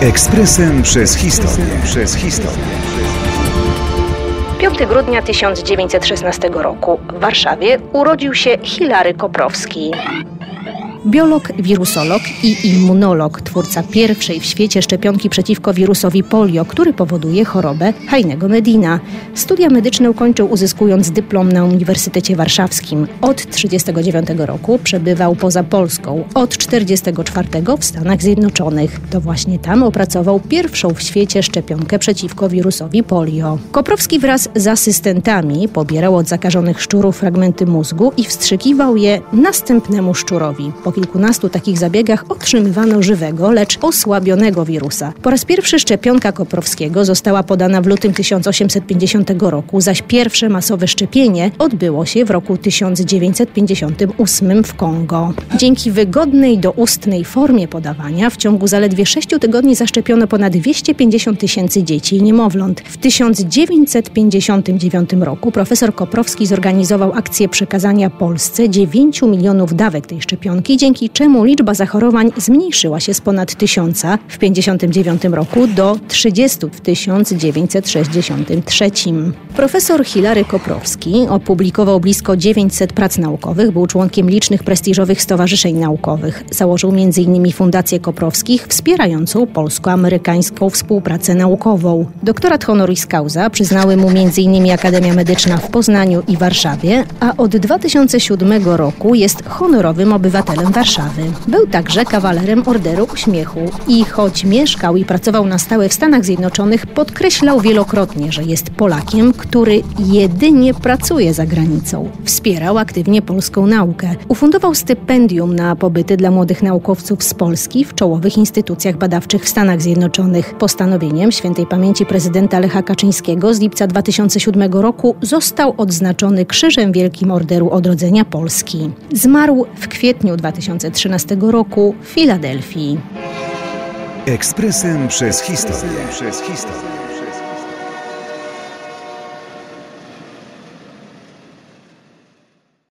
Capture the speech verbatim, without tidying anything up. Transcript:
Ekspresem przez historię. Przez historię. piątego grudnia tysiąc dziewięćset szesnastego roku w Warszawie urodził się Hilary Koprowski. Biolog, wirusolog i immunolog, twórca pierwszej w świecie szczepionki przeciwko wirusowi polio, który powoduje chorobę Heinego-Medina. Studia medyczne ukończył, uzyskując dyplom na Uniwersytecie Warszawskim. Od tysiąc dziewięćset trzydziestego dziewiątego roku przebywał poza Polską, od tysiąc dziewięćset czterdziestego czwartego w Stanach Zjednoczonych. To właśnie tam opracował pierwszą w świecie szczepionkę przeciwko wirusowi polio. Koprowski wraz z asystentami pobierał od zakażonych szczurów fragmenty mózgu i wstrzykiwał je następnemu szczurowi. Po kilkunastu takich zabiegach otrzymywano żywego, lecz osłabionego wirusa. Po raz pierwszy szczepionka Koprowskiego została podana w lutym tysiąc osiemset pięćdziesiątego roku, zaś pierwsze masowe szczepienie odbyło się w roku tysiąc dziewięćset pięćdziesiątym ósmym w Kongo. Dzięki wygodnej doustnej formie podawania w ciągu zaledwie sześciu tygodni zaszczepiono ponad dwieście pięćdziesiąt tysięcy dzieci i niemowląt. W tysiąc dziewięćset pięćdziesiątym dziewiątym roku profesor Koprowski zorganizował akcję przekazania Polsce dziewięciu milionów dawek tej szczepionki, dzięki czemu liczba zachorowań zmniejszyła się z ponad tysiąca w tysiąc dziewięćset pięćdziesiątym dziewiątym roku do trzydziestu w tysiąc dziewięćset sześćdziesiątym trzecim. Profesor Hilary Koprowski opublikował blisko dziewięćset prac naukowych, był członkiem licznych prestiżowych stowarzyszeń naukowych. Założył między innymi Fundację Koprowskich, wspierającą polsko-amerykańską współpracę naukową. Doktorat honoris causa przyznały mu między innymi Akademia Medyczna w Poznaniu i Warszawie, a od dwa tysiące siódmego roku jest honorowym obywatelem Warszawy. Był także kawalerem Orderu Uśmiechu i choć mieszkał i pracował na stałe w Stanach Zjednoczonych, podkreślał wielokrotnie, że jest Polakiem, który jedynie pracuje za granicą. Wspierał aktywnie polską naukę. Ufundował stypendium na pobyty dla młodych naukowców z Polski w czołowych instytucjach badawczych w Stanach Zjednoczonych. Postanowieniem świętej pamięci prezydenta Lecha Kaczyńskiego z lipca dwa tysiące siódmego roku został odznaczony Krzyżem Wielkim Orderu Odrodzenia Polski. Zmarł w kwietniu dwa tysiące trzynastego roku w Filadelfii. Ekspresem przez historię. Przez historię.